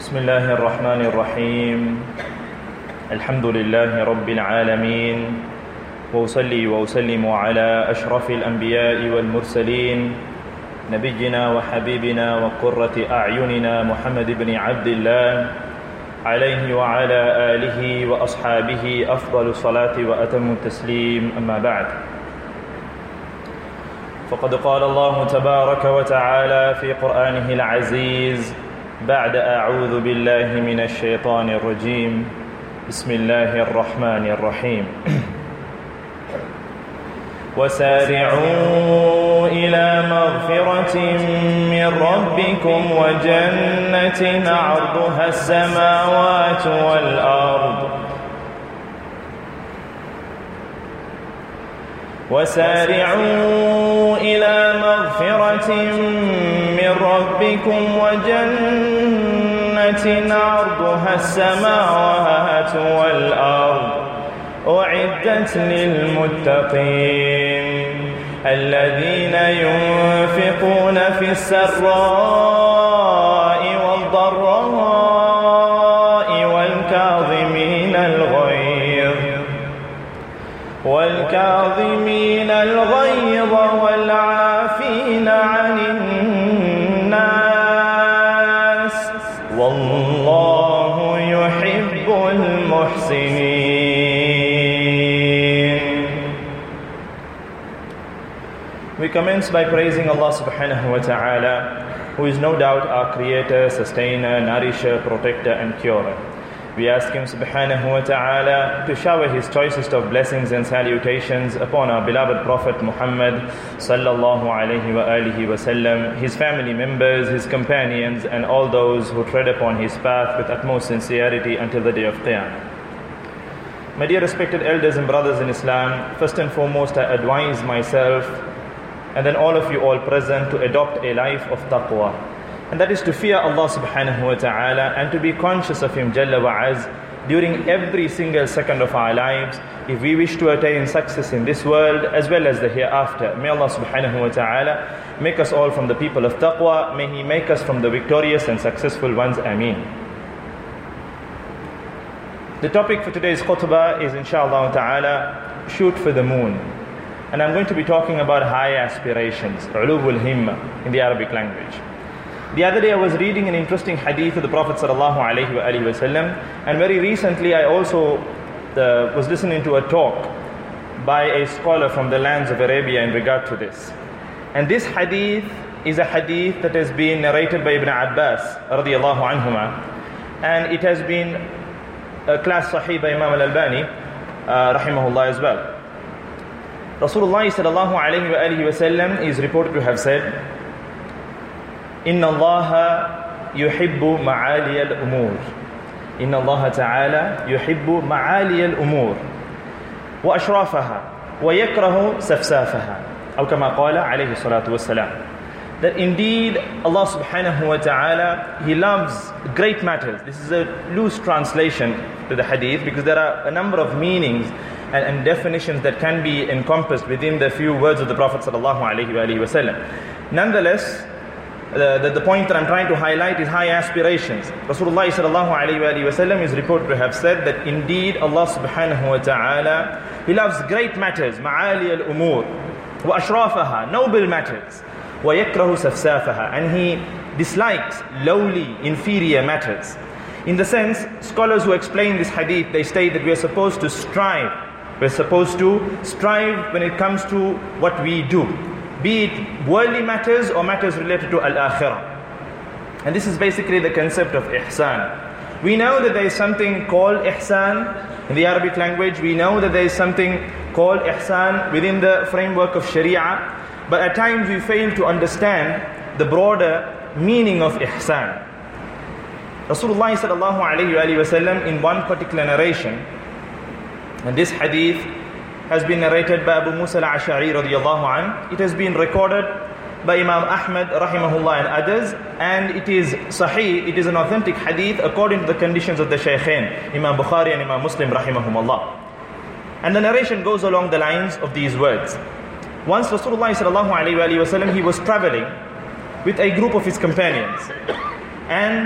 بسم الله الرحمن الرحيم الحمد لله رب العالمين وأصلي وأسلم على أشرف الأنبياء والمرسلين نبينا وحبيبنا وقرة أعيننا محمد بن عبد الله عليه وعلى آله وأصحابه أفضل الصلاة وأتم التسليم أما بعد فقد قال الله تبارك وتعالى في قرآنه العزيز بعد أعوذ بالله من الشيطان الرجيم بسم الله الرحمن الرحيم وسارعوا إلى مغفرة من ربكم وجنة عرضها السماوات والأرض وسارعوا إلى مغفرة من ربكم وجنة عرضها السماوات والأرض أعدت للمتقين الذين ينفقون في السراء والضراء والكاظمين الغيظ والعافين عن الناس والله يحب المحسنين. We commence by praising Allah subhanahu wa ta'ala, who is no doubt our creator, sustainer, nourisher, protector and curer. We ask Him subhanahu wa ta'ala to shower His choicest of blessings and salutations upon our beloved Prophet Muhammad sallallahu alayhi wa alihi wa sallam, his family members, his companions and all those who tread upon his path with utmost sincerity until the day of Qiyamah. My dear respected elders and brothers in Islam, first and foremost I advise myself and then all of you all present to adopt a life of taqwa. And that is to fear Allah subhanahu wa ta'ala and to be conscious of Him Jalla wa Az during every single second of our lives if we wish to attain success in this world as well as the hereafter. May Allah subhanahu wa ta'ala make us all from the people of taqwa. May He make us from the victorious and successful ones. Ameen. The topic for today's khutbah is inshallah ta'ala shoot for the moon. And I'm going to be talking about high aspirations, uluvul himma in the Arabic language. The other day I was reading an interesting hadith of the Prophet sallallahu alaihi wasallam, and very recently I also was listening to a talk by a scholar from the lands of Arabia in regard to this. And this hadith is a hadith that has been narrated by Ibn Abbas radiyallahu anhuma, and it has been class sahih by Imam al-Albani rahimahullah as well. Rasulullah sallallahu alaihi wasallam is reported to have said, إن الله يحب معالي الأمور إن الله تعالى يحب معالي الأمور وأشرافها ويكره سفسافها أو كما قال عليه الصلاة والسلام. That indeed Allah subhanahu wa ta'ala, He loves great matters. This is a loose translation to the hadith because there are a number of meanings and definitions that can be encompassed within the few words of the Prophet sallallahu alaihi wasallam. Nonetheless, the point that I'm trying to highlight is high aspirations. Rasulullah sallallahu alayhi wa sallam is reported to have said that indeed Allah subhanahu wa ta'ala, He loves great matters, ma'ali al-umur, wa ashrafaha, noble matters, wa yakrahu safsafaha, and He dislikes lowly, inferior matters. In the sense, scholars who explain this hadith, they state that we are supposed to strive. We're supposed to strive when it comes to what we do, be it worldly matters or matters related to al-akhirah. And this is basically the concept of ihsan. We know that there is something called ihsan in the Arabic language. We know that there is something called ihsan within the framework of sharia. But at times we fail to understand the broader meaning of ihsan. Rasulullah sallallahu alayhi wa sallam in one particular narration, and this hadith has been narrated by Abu Musa al-Ash'ari radiyallahu anh. It has been recorded by Imam Ahmad rahimahullah and others, and it is sahih, it is an authentic hadith according to the conditions of the Shaykhain, Imam Bukhari and Imam Muslim rahimahumullah. And the narration goes along the lines of these words. Once Rasulullah sallallahu alayhi wa sallam, he was traveling with a group of his companions, and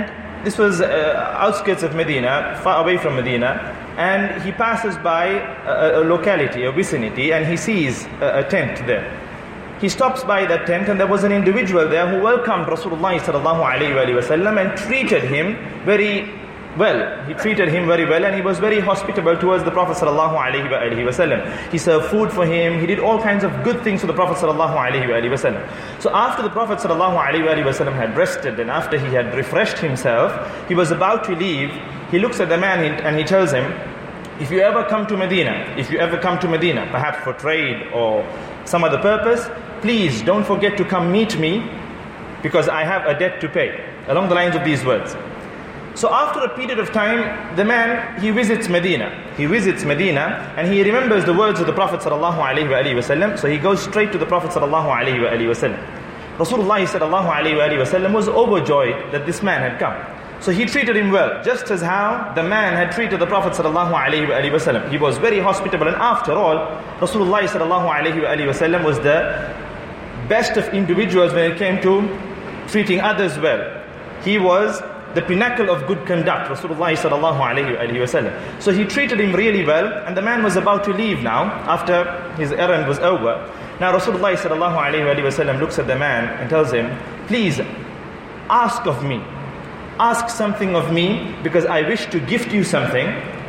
this was outskirts of Medina, far away from Medina, and he passes by a locality, a vicinity, and he sees a tent there. He stops by that tent, and there was an individual there who welcomed Rasulullah sallallahu alayhi wa sallam and treated him very well. He treated him very well, and he was very hospitable towards the Prophet sallallahu alayhi wa sallam. He served food for him. He did all kinds of good things for the Prophet sallallahu alayhi wa sallam. So after the Prophet sallallahu alayhi wa sallam had rested, and after he had refreshed himself, he was about to leave. He looks at the man and he tells him, if you ever come to Medina, perhaps for trade or some other purpose, please don't forget to come meet me, because I have a debt to pay. Along the lines of these words. So after a period of time, the man, he visits Medina. And he remembers the words of the Prophet sallallahu alaihi wasallam. So he goes straight to the Prophet sallallahu alaihi wasallam. Rasulullah sallallahu alaihi wasallam was overjoyed that this man had come. So he treated him well, just as how the man had treated the Prophet sallallahu alaihi wasallam. He was very hospitable, and after all, Rasulullah sallallahu alaihi wasallam was the best of individuals when it came to treating others well. He was the pinnacle of good conduct, Rasulullah sallallahu alayhi wa sallam. So he treated him really well, and the man was about to leave now, after his errand was over. Now Rasulullah sallallahu alayhi wa sallam looks at the man and tells him, please ask of me. Ask something of me, because I wish to gift you something.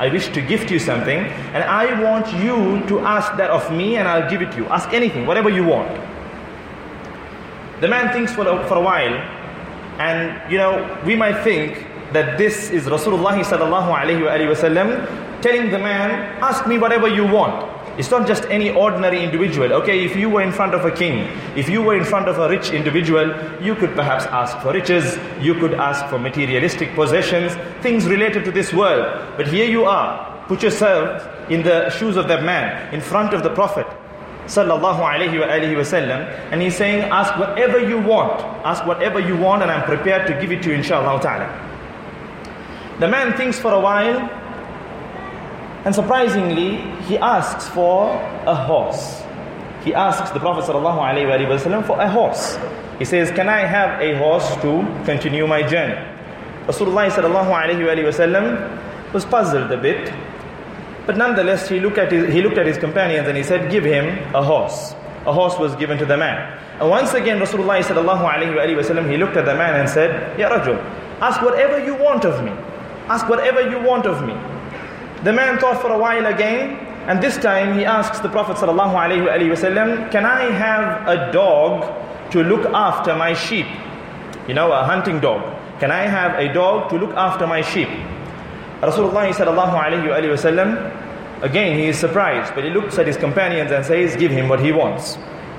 And I want you to ask that of me, and I'll give it to you. Ask anything, whatever you want. The man thinks for a while, and we might think that this is Rasulullah sallallahu alayhi wa sallam telling the man, ask me whatever you want. It's not just any ordinary individual. Okay, if you were in front of a king, if you were in front of a rich individual, you could perhaps ask for riches, you could ask for materialistic possessions, things related to this world. But here you are, put yourself in the shoes of that man, in front of the Prophet sallallahu alayhi wa sallam, and he's saying, ask whatever you want, and I'm prepared to give it to you, inshallah ta'ala. The man thinks for a while, and surprisingly, he asks for a horse. He asks the Prophet sallallahu alayhi wa sallam for a horse. He says, can I have a horse to continue my journey? Rasulullah sallallahu alayhi wa sallam was puzzled a bit, but nonetheless, he looked at his companions and he said, give him a horse. A horse was given to the man. And once again, Rasulullah sallallahu alayhi wa sallam, he looked at the man and said, Ya Rajul, ask whatever you want of me. The man thought for a while again, and this time he asks the Prophet sallallahu alayhi wa sallam, can I have a dog to look after my sheep? A hunting dog. Can I have a dog to look after my sheep? Rasulullah sallallahu alayhi wa sallam, again he is surprised, but he looks at his companions and says, give him what he wants.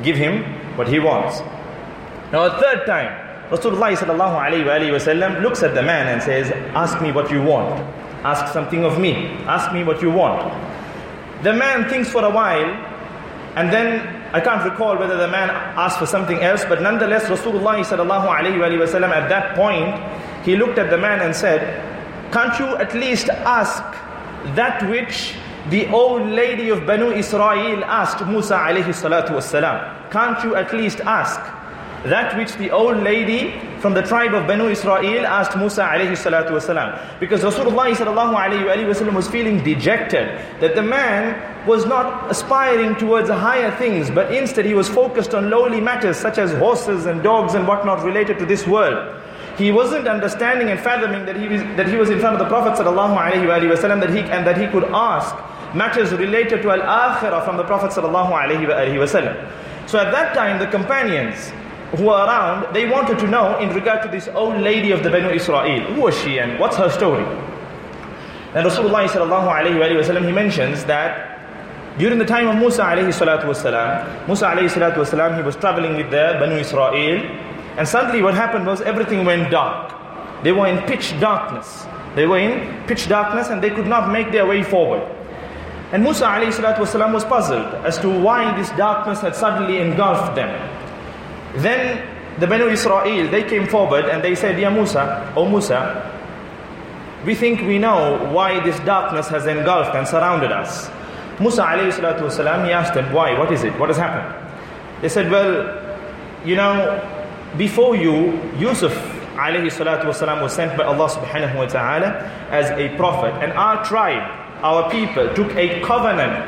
Now a third time, Rasulullah sallallahu alayhi wa sallam looks at the man and says, ask me what you want. Ask something of me. Ask me what you want. The man thinks for a while, and then I can't recall whether the man asked for something else, but nonetheless Rasulullah sallallahu alayhi wa sallam at that point, he looked at the man and said, can't you at least ask that which the old lady of Banu Israel asked Musa alayhi salatu wassalam? Can't you at least ask that which the old lady from the tribe of Banu Israel asked Musa alayhi salatu wasalam? Because Rasulullah sallallahu alayhi wa sallam was feeling dejected that the man was not aspiring towards higher things, but instead he was focused on lowly matters such as horses and dogs and whatnot related to this world. He wasn't understanding and fathoming that he was in front of the Prophet sallallahu alayhi wa sallam, that he could ask matters related to al-akhirah from the Prophet sallallahu alayhi wa sallam. So at that time, the companions who were around, they wanted to know in regard to this old lady of the Banu Israel. Who was she and what's her story? And Rasulullah sallallahu alayhi wa sallam, he mentions that during the time of Musa alayhi salatu wasalam, he was traveling with the Banu Israel, and suddenly what happened was everything went dark. They were in pitch darkness. And they could not make their way forward. And Musa alayhi salatu wasalam was puzzled as to why this darkness had suddenly engulfed them. Then the Banu Israel, they came forward and they said, Ya Musa, O Musa, we think we know why this darkness has engulfed and surrounded us. Musa alayhi salatu wasalam, he asked them, why? What is it? What has happened? They said, well, before you, Yusuf alayhi salatu wasalam was sent by Allah subhanahu wa ta'ala as a prophet. And our tribe, our people, took a covenant,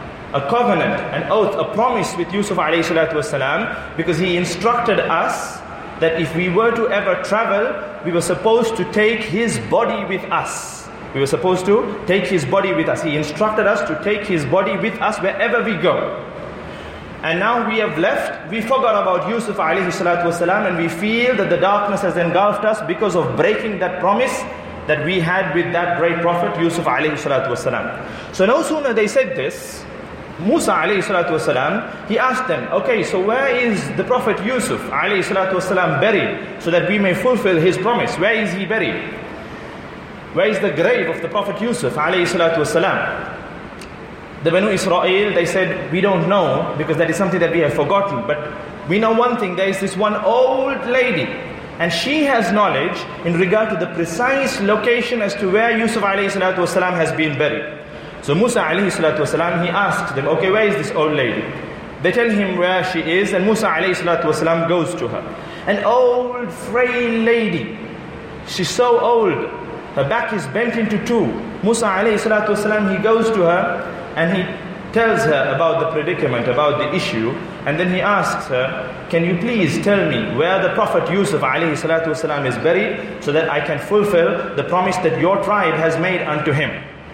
an oath, a promise with Yusuf alayhi salatu wasalam, because he instructed us that if we were to ever travel, we were supposed to take his body with us. We were supposed to take his body with us. He instructed us to take his body with us wherever we go. And now we have left, we forgot about Yusuf alayhi salatu wasalam, and we feel that the darkness has engulfed us because of breaking that promise that we had with that great prophet Yusuf alayhi salatu wasalam. So no sooner they said this, Musa alayhi salatu wasalam, he asked them, okay, so where is the prophet Yusuf alayhi salatu wasalam buried, so that we may fulfill his promise? Where is he buried? Where is the grave of the prophet Yusuf alayhi salatu wasalam? The Banu Israel, they said, we don't know, because that is something that we have forgotten. But we know one thing, there is this one old lady, and she has knowledge in regard to the precise location as to where Yusuf alayhi salatu wasalam has been buried. So Musa alayhi salatu wasalam, he asks them, okay, where is this old lady? They tell him where she is, and Musa alayhi salatu wasalam goes to her. An old, frail lady. She's so old. Her back is bent into two. Musa alayhi salatu wasalam, he goes to her, and he tells her about the predicament, about the issue, and then he asks her, can you please tell me where the Prophet Yusuf alayhi salatu wasalam is buried, so that I can fulfill the promise that your tribe has made unto him.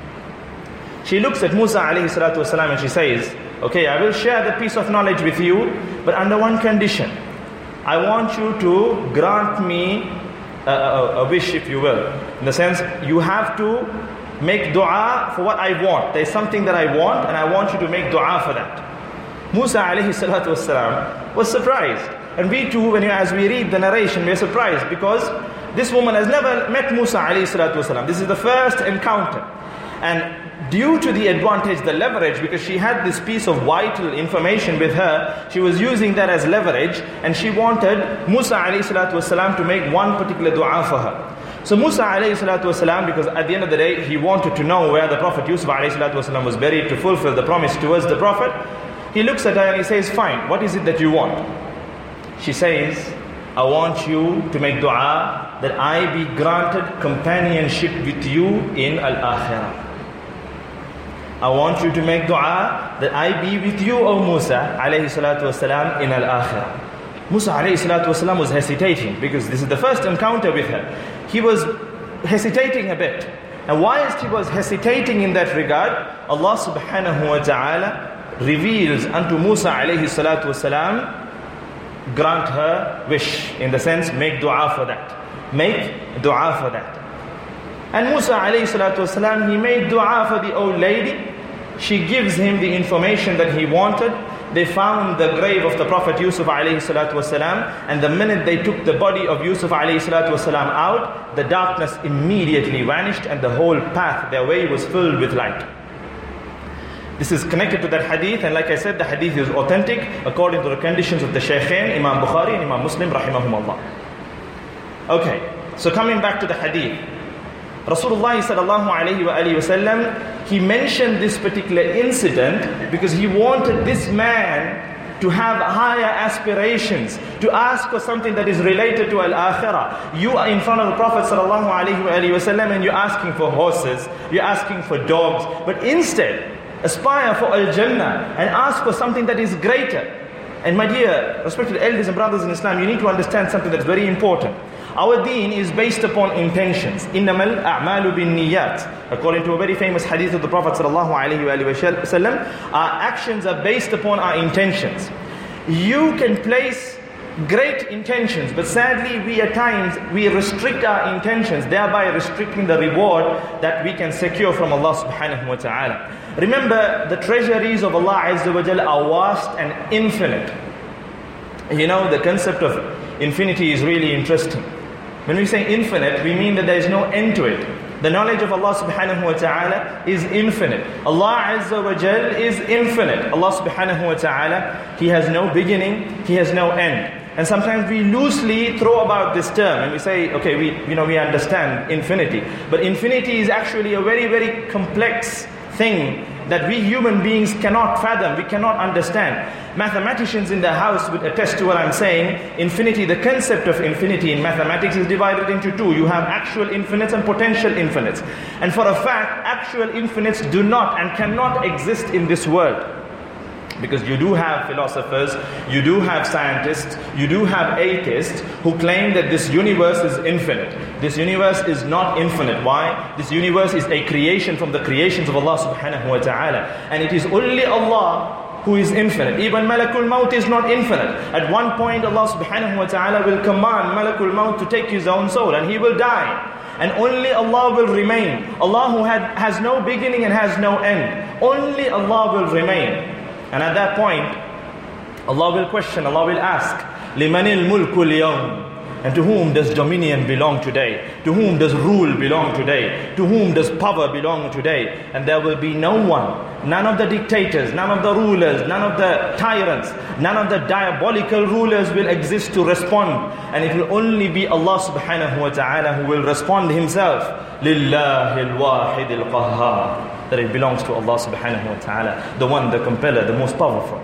She looks at Musa alayhi salatu wasalam and she says, okay, I will share the piece of knowledge with you, but under one condition. I want you to grant me a wish, if you will. In the sense, you have to make dua for what I want. There's something that I want, and I want you to make dua for that. Musa alayhi salatu wasalam was surprised. And we too, as we read the narration, we're surprised, because this woman has never met Musa alayhi salatu wasalam. This is the first encounter. And due to the advantage, the leverage, because she had this piece of vital information with her, she was using that as leverage, and she wanted Musa alayhi salatu wasalam to make one particular dua for her. So Musa alayhi salatu wasalam, because at the end of the day, he wanted to know where the Prophet Yusuf alayhi salatu wasalam was buried to fulfill the promise towards the Prophet. He looks at her and he says, fine, what is it that you want? She says, I want you to make dua that I be granted companionship with you in al-akhirah. I want you to make dua that I be with you, O Musa alayhi salatu wasalam, in al-akhirah. Musa alayhi salatu wasalam was hesitating, because this is the first encounter with her. He was hesitating a bit. And whilst he was hesitating in that regard, Allah subhanahu wa ta'ala reveals unto Musa alayhi salatu wasalam, grant her wish. In the sense, make dua for that. Make dua for that. And Musa alayhi salatu wasalam, he made dua for the old lady. She gives him the information that he wanted. They found the grave of the Prophet Yusuf alayhi salatu wasalam, and the minute they took the body of Yusuf alayhi salatu wasalam out, the darkness immediately vanished, and the whole path, their way, was filled with light. This is connected to that hadith, and like I said, the hadith is authentic according to the conditions of the Shaykhain, Imam Bukhari and Imam Muslim rahimahumullah. Okay, so coming back to the hadith, Rasulullah sallallahu alayhi wa alihi wasallam, he mentioned this particular incident because he wanted this man to have higher aspirations, to ask for something that is related to al-akhirah. You are in front of the Prophet sallallahu alayhi wa alihi wasallam, and you're asking for horses, you're asking for dogs, but instead aspire for al-Jannah and ask for something that is greater. And my dear respected elders and brothers in Islam, you need to understand something that's very important. Our deen is based upon intentions. إِنَّمَا الْأَعْمَالُ بِالنِّيَّاتِ. According to a very famous hadith of the Prophet sallallahu alaihi wasallam, our actions are based upon our intentions. You can place great intentions, but sadly we at times, we restrict our intentions, thereby restricting the reward that we can secure from Allah subhanahu wa ta'ala. Remember, the treasuries of Allah Azza wa Jal are vast and infinite. You know, the concept of infinity is really interesting. When we say infinite, we mean that there is no end to it. The knowledge of Allah subhanahu wa ta'ala is infinite. Allah Azza wa Jal is infinite. Allah subhanahu wa ta'ala, He has no beginning, He has no end. And sometimes we loosely throw about this term and we say, okay, we understand infinity. But infinity is actually a very, very complex thing that we human beings cannot fathom, we cannot understand. Mathematicians in the house would attest to what I'm saying. Infinity, the concept of infinity in mathematics is divided into two. You have actual infinites and potential infinites. And for a fact, actual infinites do not and cannot exist in this world. Because you do have philosophers, you do have scientists, you do have atheists who claim that this universe is infinite. This universe is not infinite. Why? This universe is a creation from the creations of Allah subhanahu wa ta'ala. And it is only Allah who is infinite. Even Malakul Maut is not infinite. At one point Allah subhanahu wa ta'ala will command Malakul Maut to take his own soul and he will die. And only Allah will remain. Allah who has no beginning and has no end. Only Allah will remain. And at that point, Allah will question, Allah will ask, لِمَنِ الْمُلْكُ الْيَوْمِ? And to whom does dominion belong today? To whom does rule belong today? To whom does power belong today? And there will be no one, none of the dictators, none of the rulers, none of the tyrants, none of the diabolical rulers will exist to respond. And it will only be Allah subhanahu wa ta'ala who will respond himself. لِلَّهِ الْوَاحِدِ الْقَهَّارِ. That it belongs to Allah subhanahu wa ta'ala, the one, the compeller, the most powerful.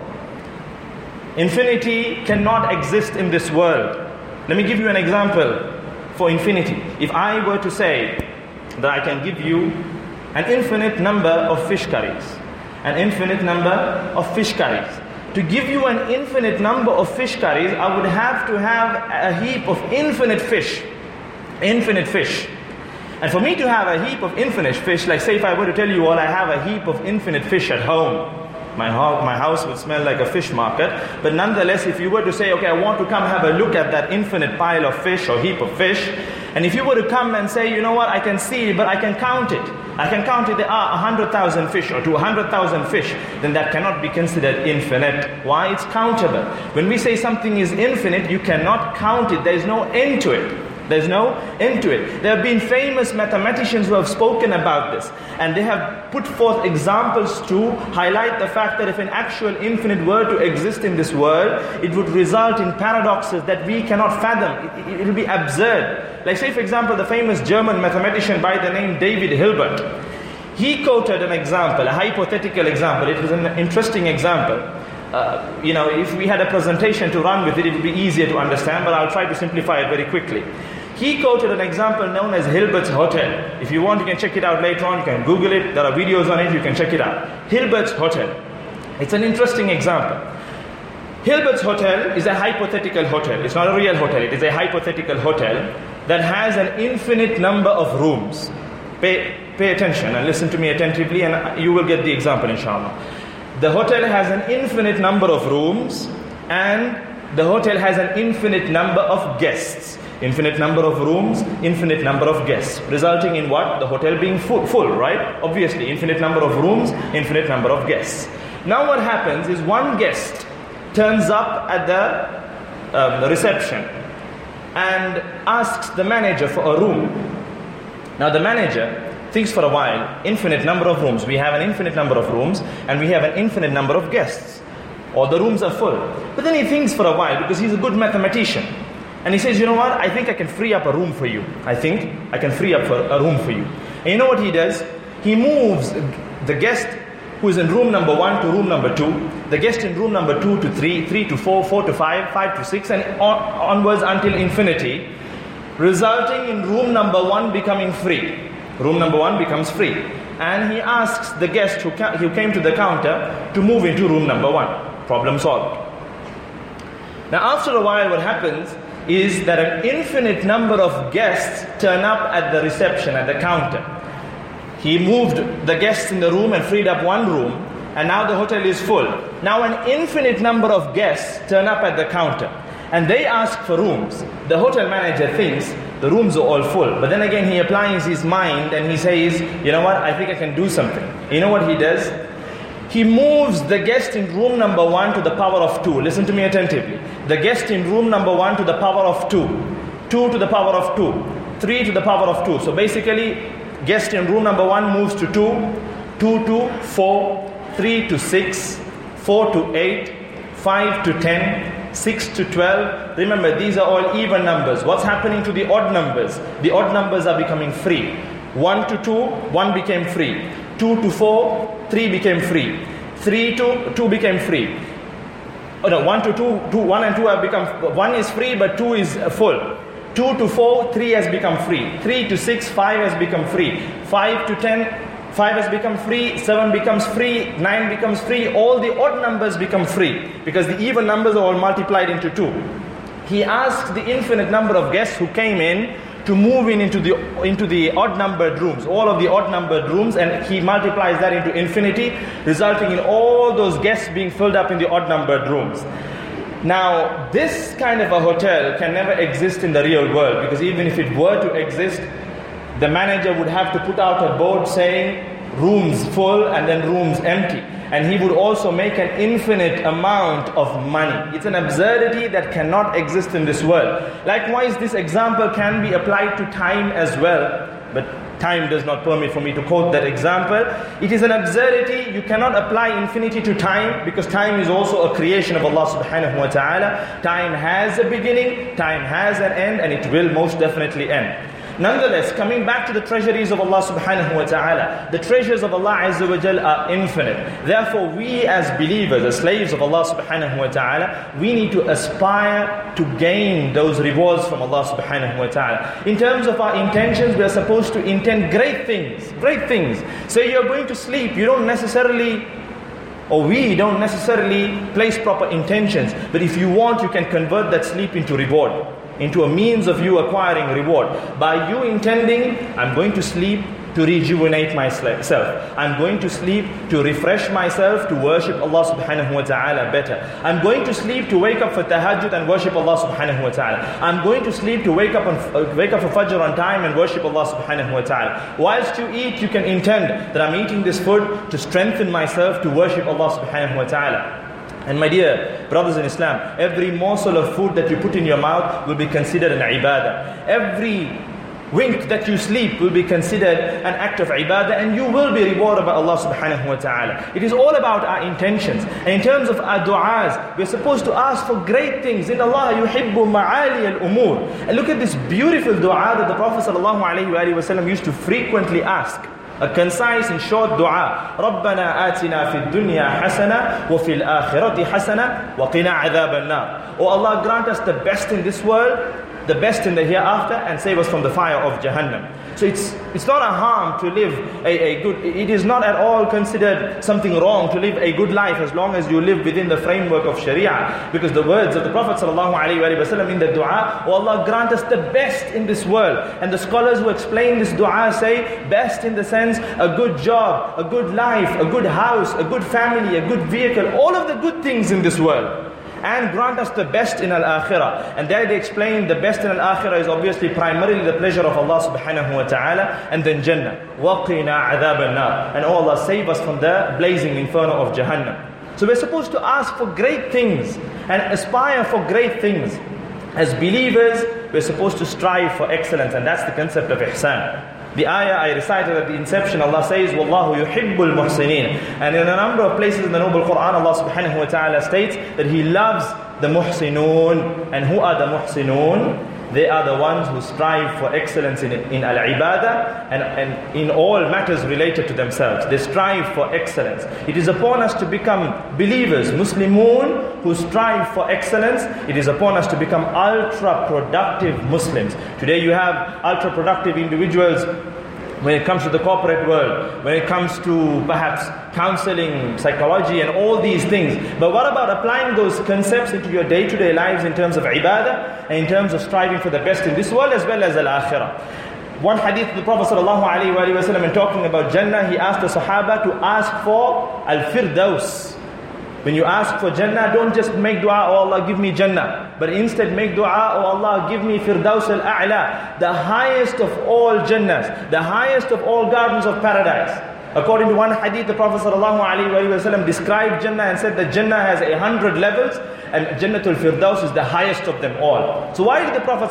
Infinity cannot exist in this world. Let me give you an example for infinity. If I were to say that I can give you an infinite number of fish curries, an infinite number of fish curries. To give you an infinite number of fish curries, I would have to have a heap of infinite fish. Infinite fish. And for me to have a heap of infinite fish, like say if I were to tell you all I have a heap of infinite fish at home, my house would smell like a fish market. But nonetheless, if you were to say, okay, I want to come have a look at that infinite pile of fish or heap of fish, and if you were to come and say, you know what, I can see it, but I can count it. I can count it, there are 100,000 fish or 200,000 fish, then that cannot be considered infinite. Why? It's countable. When we say something is infinite, you cannot count it. There is no end to it. There's no end to it. There have been famous mathematicians who have spoken about this, and they have put forth examples to highlight the fact that if an actual infinite were to exist in this world, it would result in paradoxes that we cannot fathom. It will be absurd. Like say for example, the famous German mathematician by the name David Hilbert. He quoted an example, a hypothetical example. It was an interesting example. If we had a presentation to run with it, it would be easier to understand, but I'll try to simplify it very quickly. He quoted an example known as Hilbert's Hotel. If you want, you can check it out later on. You can Google it. There are videos on it. You can check it out. Hilbert's Hotel. It's an interesting example. Hilbert's Hotel is a hypothetical hotel. It's not a real hotel. It is a hypothetical hotel that has an infinite number of rooms. Pay attention and listen to me attentively, and you will get the example, inshallah. The hotel has an infinite number of rooms, and the hotel has an infinite number of guests. Infinite number of rooms, infinite number of guests. Resulting in what? The hotel being full, right? Obviously, infinite number of rooms, infinite number of guests. Now what happens is one guest turns up at the reception and asks the manager for a room. Now the manager thinks for a while, infinite number of rooms. We have an infinite number of rooms and we have an infinite number of guests. Or the rooms are full. But then he thinks for a while because he's a good mathematician. And he says, you know what, I think I can free up a room for you. I think I can free up a room for you. And you know what he does? He moves the guest who is in room number 1 to room number 2, the guest in room number 2 to 3, 3 to 4, 4 to 5, 5 to 6, and onwards until infinity, resulting in room number 1 becoming free. Room number 1 becomes free. And he asks the guest who came to the counter to move into room number 1. Problem solved. Now after a while what happens is that an infinite number of guests turn up at the reception, at the counter. He moved the guests in the room and freed up one room, and now the hotel is full. Now an infinite number of guests turn up at the counter, and they ask for rooms. The hotel manager thinks the rooms are all full, but then again he applies his mind and he says, you know what, I think I can do something. You know what he does? He moves the guest in room number 1 to the power of 2. Listen to me attentively. The guest in room number 1 to the power of 2. 2 to the power of 2. 3 to the power of 2. So basically, guest in room number 1 moves to 2. 2 to 4. 3 to 6. 4 to 8. 5 to 10. 6 to 12. Remember, these are all even numbers. What's happening to the odd numbers? The odd numbers are becoming free. 1 to 2, 1 became free. 2 to 4, 3 became free. 3 to 2 became free. Oh no, 1 to 2, 1 and 2 have become, 1 is free but 2 is full. 2 to 4, 3 has become free. 3 to 6, 5 has become free. 5 to 10, 5 has become free. 7 becomes free. 9 becomes free. All the odd numbers become free because the even numbers are all multiplied into 2. He asked the infinite number of guests who came in to move into the odd numbered rooms, all of the odd numbered rooms, and he multiplies that into infinity, resulting in all those guests being filled up in the odd numbered rooms. Now, this kind of a hotel can never exist in the real world, because even if it were to exist, the manager would have to put out a board saying rooms full and then rooms empty. And he would also make an infinite amount of money. It's an absurdity that cannot exist in this world. Likewise, this example can be applied to time as well, but time does not permit for me to quote that example. It is an absurdity. You cannot apply infinity to time, because time is also a creation of Allah subhanahu wa ta'ala. Time has a beginning, time has an end, and it will most definitely end. Nonetheless, coming back to the treasuries of Allah subhanahu wa ta'ala, the treasures of Allah azza wa jal are infinite. Therefore, we as believers, as slaves of Allah subhanahu wa ta'ala, we need to aspire to gain those rewards from Allah subhanahu wa ta'ala. In terms of our intentions, we are supposed to intend great things, great things. So you're going to sleep, you don't necessarily, or we don't necessarily place proper intentions. But if you want, you can convert that sleep into reward, into a means of you acquiring reward. By you intending, I'm going to sleep to rejuvenate myself. I'm going to sleep to refresh myself, to worship Allah subhanahu wa ta'ala better. I'm going to sleep to wake up for tahajjud and worship Allah subhanahu wa ta'ala. I'm going to sleep to wake up for fajr on time and worship Allah subhanahu wa ta'ala. Whilst you eat, you can intend that I'm eating this food to strengthen myself to worship Allah subhanahu wa ta'ala. And my dear brothers in Islam, every morsel of food that you put in your mouth will be considered an ibadah. Every wink that you sleep will be considered an act of ibadah, and you will be rewarded by Allah subhanahu wa ta'ala. It is all about our intentions. And in terms of our du'as, we're supposed to ask for great things. In Allah yuhibbu ma'ali al-umur. And look at this beautiful du'a that the Prophet sallallahu alayhi wa sallam used to frequently ask. A concise and short dua. رَبَّنَا آتِنَا فِي الدُّنْيَا حَسَنَةً وَفِي الْآخِرَةِ حَسَنَةً وَقِنَا عَذَابَ النَّارِ. Oh Allah, grant us the best in this world, the best in the hereafter, and save us from the fire of Jahannam. So it's not a harm to live a good, it is not at all considered something wrong to live a good life as long as you live within the framework of Sharia. Because the words of the Prophet ﷺ in the dua, oh Allah, grant us the best in this world. And the scholars who explain this dua say, best in the sense, a good job, a good life, a good house, a good family, a good vehicle, all of the good things in this world. And grant us the best in al-akhirah. And there they explain the best in al-akhirah is obviously primarily the pleasure of Allah subhanahu wa ta'ala, and then Jannah. وَقِنَا عَذَابَ النَّارِ. And oh Allah, save us from the blazing inferno of Jahannam. So we're supposed to ask for great things and aspire for great things. As believers, we're supposed to strive for excellence, and that's the concept of ihsan. The ayah I recited at the inception, Allah says, وَاللَّهُ يُحِبُّ الْمُحْسِنِينَ. And in a number of places in the Noble Quran, Allah subhanahu wa ta'ala states that He loves the muhsinun. And who are the muhsinun? They are the ones who strive for excellence in al-ibadah and in all matters related to themselves. They strive for excellence. It is upon us to become believers, Muslimun, who strive for excellence. It is upon us to become ultra-productive Muslims. Today you have ultra-productive individuals when it comes to the corporate world, when it comes to perhaps counseling, psychology and all these things. But what about applying those concepts into your day-to-day lives in terms of ibadah and in terms of striving for the best in this world as well as al-akhirah? One hadith of the Prophet ﷺ, in talking about Jannah, he asked the Sahaba to ask for al-firdaus. When you ask for Jannah, don't just make dua, oh Allah, give me Jannah. But instead make dua, oh Allah, give me Firdaus al-A'la, the highest of all Jannahs, the highest of all gardens of paradise. According to one hadith, the Prophet ﷺ described Jannah and said that Jannah has 100 levels and Jannatul Firdaus is the highest of them all. So why did the Prophet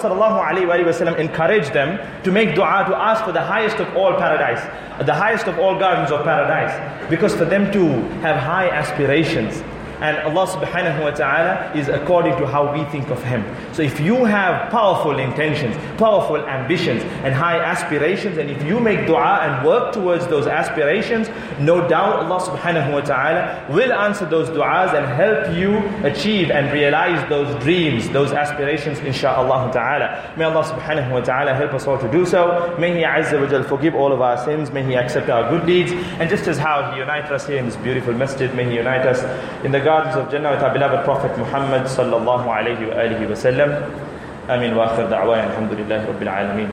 ﷺ encourage them to make dua, to ask for the highest of all paradise, the highest of all gardens of paradise? Because for them to have high aspirations. And Allah subhanahu wa ta'ala is according to how we think of Him. So if you have powerful intentions, powerful ambitions and high aspirations, and if you make dua and work towards those aspirations, no doubt Allah subhanahu wa ta'ala will answer those du'as and help you achieve and realize those dreams, those aspirations, insha'Allah ta'ala. May Allah subhanahu wa ta'ala help us all to do so. May He Azza wa Jal forgive all of our sins. May He accept our good deeds. And just as how He united us here in this beautiful masjid, may He unite us in the gardens of Jannah with our beloved Prophet Muhammad sallallahu alayhi wa alihi wa sallam. Ameen wa akhir da'wa alhamdulillahi rabbil alameen.